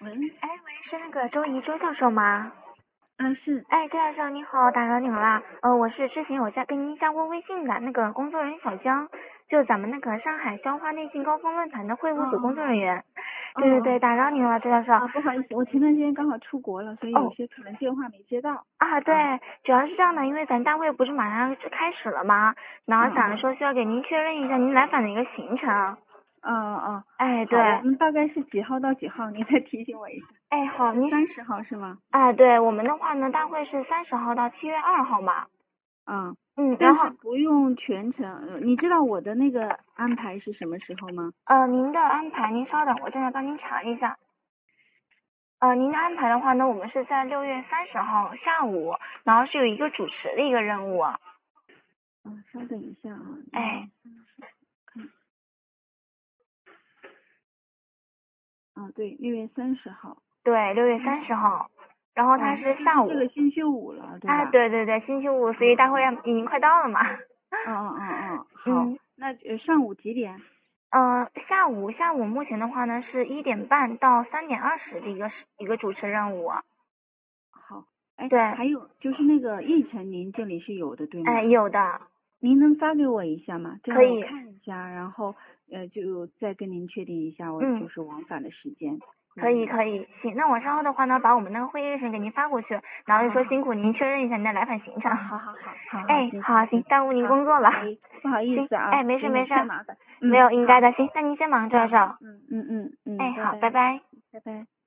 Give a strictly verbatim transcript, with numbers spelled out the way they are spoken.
喂， 哎喂，是那个周怡周教授吗？ 啊是， 哎，周教授你好，打扰您了。呃，我是之前有加跟您加过微信的那个工作人员小江，就咱们那个上海消化内信高峰论坛的会哦务组工作人员。 哦哦对对对，打扰您了，周教授。 啊，不好意思，我前段时间刚好出国了，所以有哦些可能电话没接到。 啊，对， 啊主要是这样的，因为咱大会不是马上开始了吗？然后想着嗯嗯说需要给您确认一下您来访的一个行程。 嗯嗯， 哎，对， 好，我们大概是几号到几号？您再提醒我一下。 哎好，您三十号是吗？ 啊，对，我们的话呢，大会是三十号到七月二号嘛。 嗯， 嗯，然后但是不用全程。呃你知道我的那个安排是什么时候吗？ 呃，您的安排，您稍等，我正在帮您查一下。呃，您的安排的话呢，我们是在六月三十号下午，然后是有一个主持的一个任务。 啊，稍等一下啊。 哎， 嗯，啊，对，六月三十号。 对，六月三十号，然后它哦，那是下午。 就是这个星期五了，对啊， 吧？ 对对对，星期五，所以大会已经快到了嘛。 嗯嗯嗯嗯，好， 嗯那呃上午几点？ 呃，下午下午目前的话呢是一点半到三点二十的一个一个主持任务。 好，哎， 对， 还有就是那个议程，您这里是有的，对吗？ 哎，有的， 您能发给我一下吗？这样我可以。 看一下，然后呃就再跟您确定一下，我嗯。 就是往返的时间。 可以嗯， 可以，行，那我稍后的话呢，把我们那个会议日程给您发过去，然后就说好好好， 辛苦您确认一下您的来访行程。 啊，好好好，好好， 哎， 行好，行， 行行， 耽误您好， 工作了。 不好意不好意行， 思啊， 哎，没事给你没事， 添麻烦。 没嗯，好， 有应该的，行，那您先忙着好， 手。 嗯嗯嗯嗯， 哎，好， 拜拜， 拜拜。 拜拜。